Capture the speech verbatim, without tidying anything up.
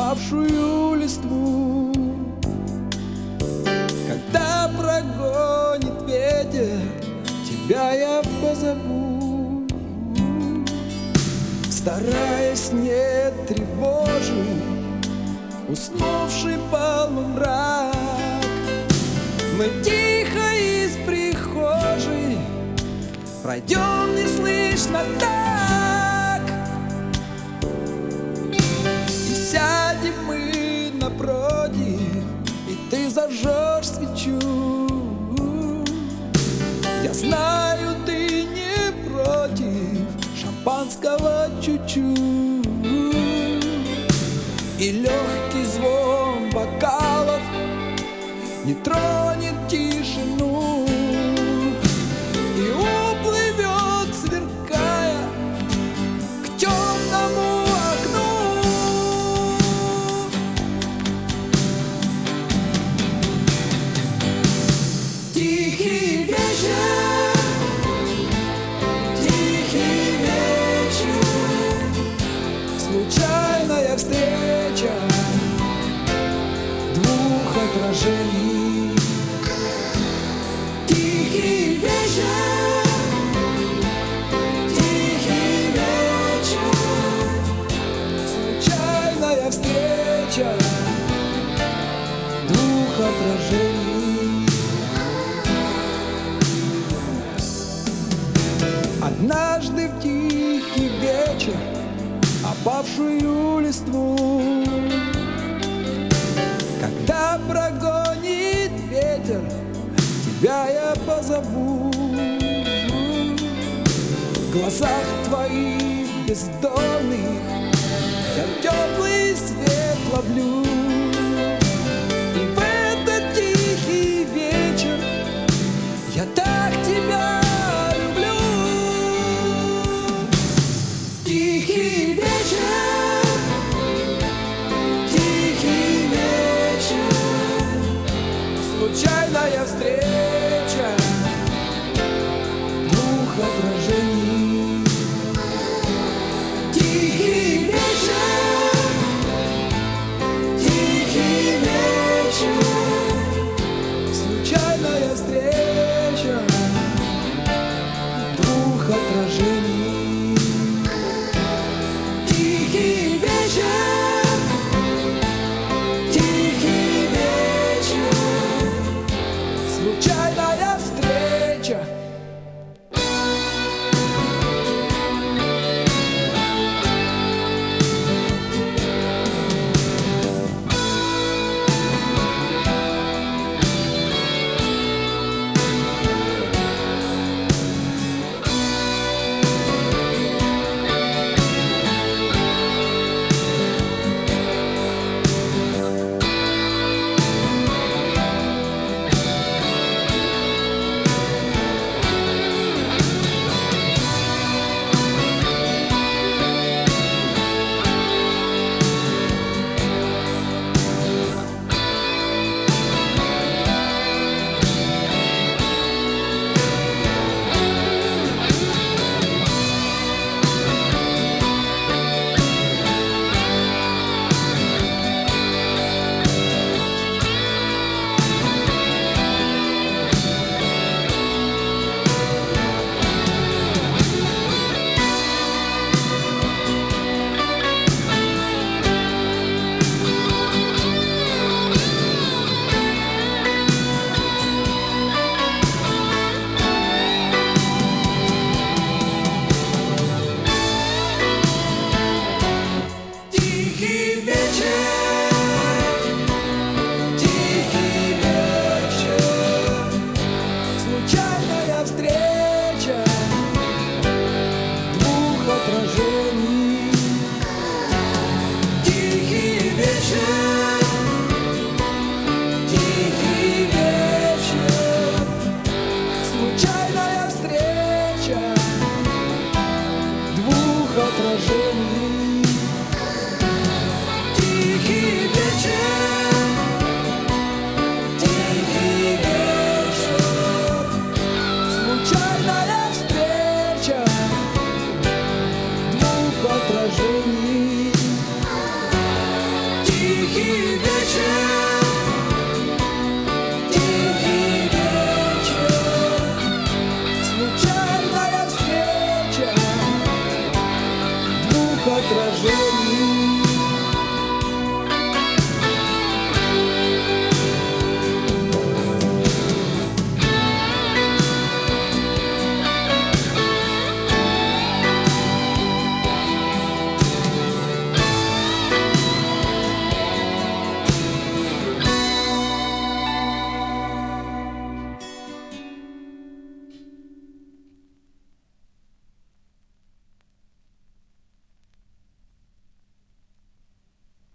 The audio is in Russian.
опавшую листву. Когда прогонит ветер, тебя я позову, стараясь не тревожить уснувший полумрак. Мы тихо из прихожей пройдем неслышно так, и сядем мы напротив, и ты зажжешь свечу. Я знаю, ты не против шампанского чуть-чуть, и легкий звон бокалов не тронет тишину, и уплывет, сверкая, к темному окну. Тихий вечер, тихий вечер, случайная встреча двух отражений. Тихий вечер, тихий вечер, случайная встреча двух отражений. Однажды в тихий вечер опавшую листву, когда прогонит ветер, тебя я позову. В глазах твоих бездонных я теплый свет ловлю, и в этот тихий вечер я так тебя люблю. Тихий вечер, тихий вечер, случайная встреча двух отражений. Тихий вечер, тихий вечер, случайная встреча двух отражений. Тихий вечер, тихий вечер, случайная отражении.